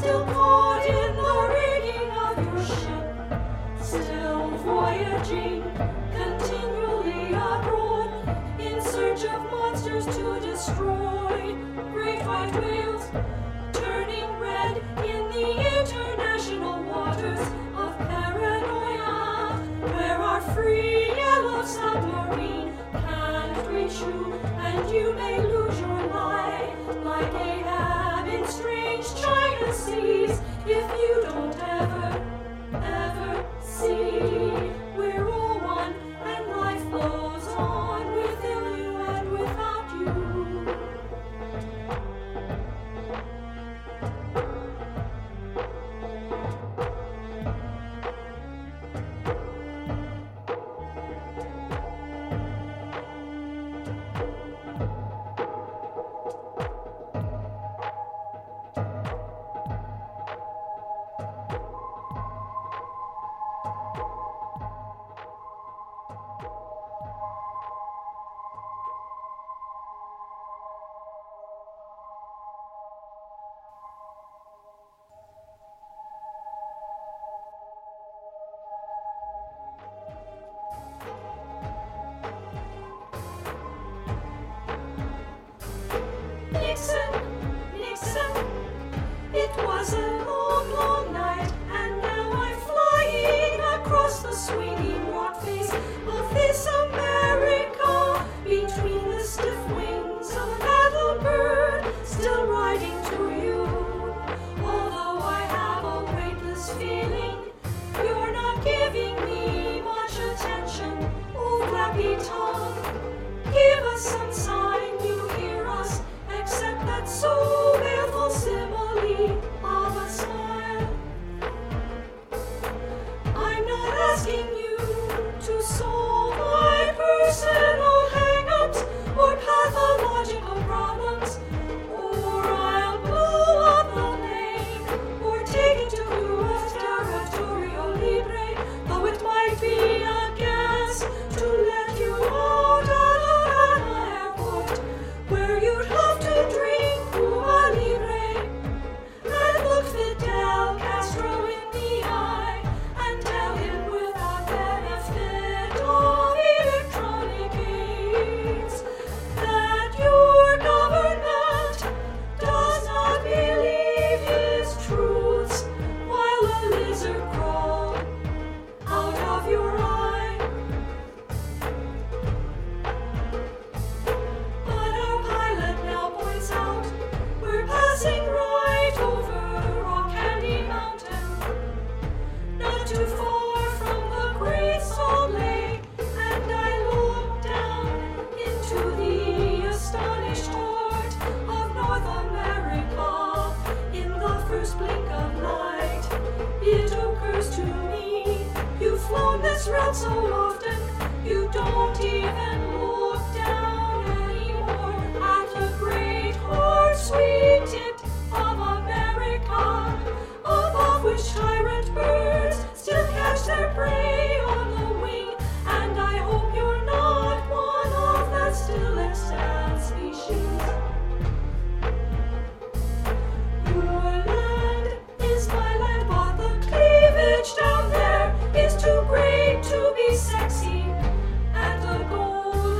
still caught in the rigging of your ship, still voyaging continually abroad in search of monsters to destroy. Great white whales turning red in the international waters of paranoia, where our free yellow submarine can't reach you, and you may lose your life like Ahab in strange China seas if you don't ever see. We're all one, and life flows on within you and without you. Nixon, it was a long, long night, and now I'm flying across the swinging rock face of this America, between the stiff wings of a battle bird, still riding to you. Although I have a weightless feeling, you're not giving me much attention. Oh, flappy tongue, give us some sign you hear us, except that so baleful simile of a smile. I'm not asking you to solve my personal hang-ups or pathological problems, or I'll blow up the plane, or take it to Cuba's territorio libre, though it might be a guess to let you out at an airport, where you'd have to drink Cuba Libre and look Fidel Castro in the eye and tell him without benefit of electronic aids that your government does not believe his truths, while a lizard crawled out of your eye. But our pilot now points out we're passing right over Rock Candy Mountain, not too far from the Great Salt Lake, and I look down into the astonished heart of North America. In the first blink of light, it occurs to me you've flown this route so often you don't even look down anymore at the great horse-sweet tip of America, above which tyrant birds still catch their prey on the wing, and I hope you're not one of that still extant species. Your land is my land, but the cleavage down there is too great to be sexy, and the gold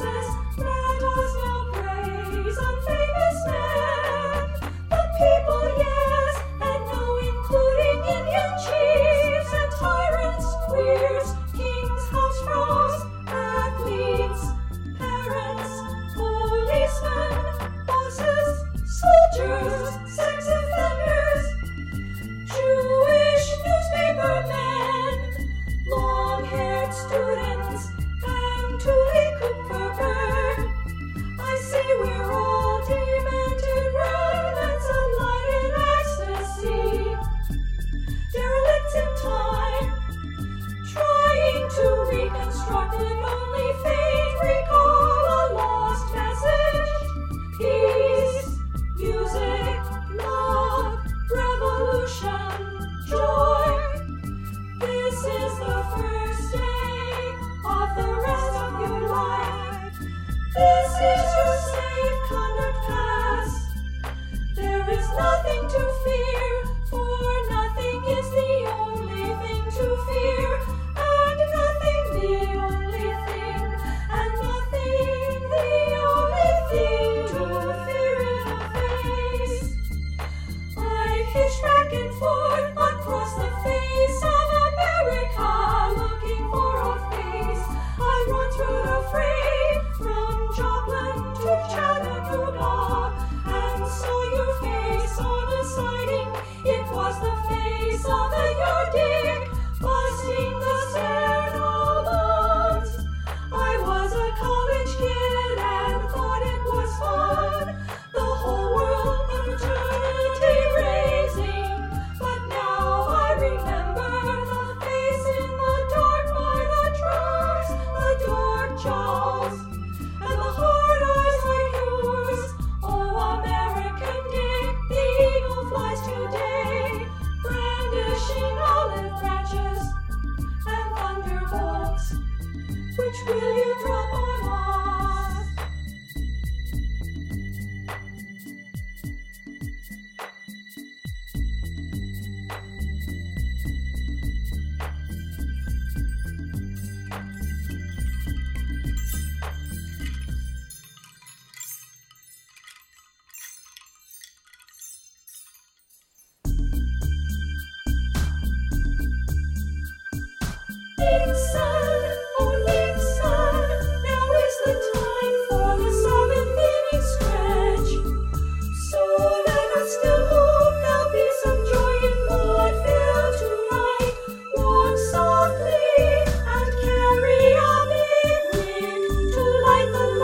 voices, let us now praise unfamous men. The people, yes, and no including Indian chiefs and tyrants, queers, kings, house frogs, athletes, parents, policemen, bosses, soldiers, sex offenders, Jewish newspaper men, long-haired students, and Tuli Cooper Bird. I see we're all demented remnants of light and ecstasy, derelicts in time, trying to reconstruct an only faint recall, a lost message. Peace, music, love, revolution, joy. This is the first day of the rest of your life. This is your safe conduct pass. There is nothing to fear, for nothing is the only thing to fear, and nothing the only thing, and nothing the only thing to fear in the face. I hitch back and forth across the face of America, looking for a face. I run through the fray, from Joplin to Chattanooga, and saw your face on a siding. It was the face of a Yardic, busting the sternal bones. I was a college kid and thought it was fun, the whole world a fraternity raising. But now I remember the face in the dark by the drums, the dark jaws, and the hard eyes like yours. Oh, American Dick, the eagle flies today, brandishing olive branches and thunderbolts. Which will you drop on us? Nixon, oh Nixon, now is the time for the seventh inning stretch. So let us still hope there'll be some joy in Vaudeville tonight. Walk softly and carry a big wick to light the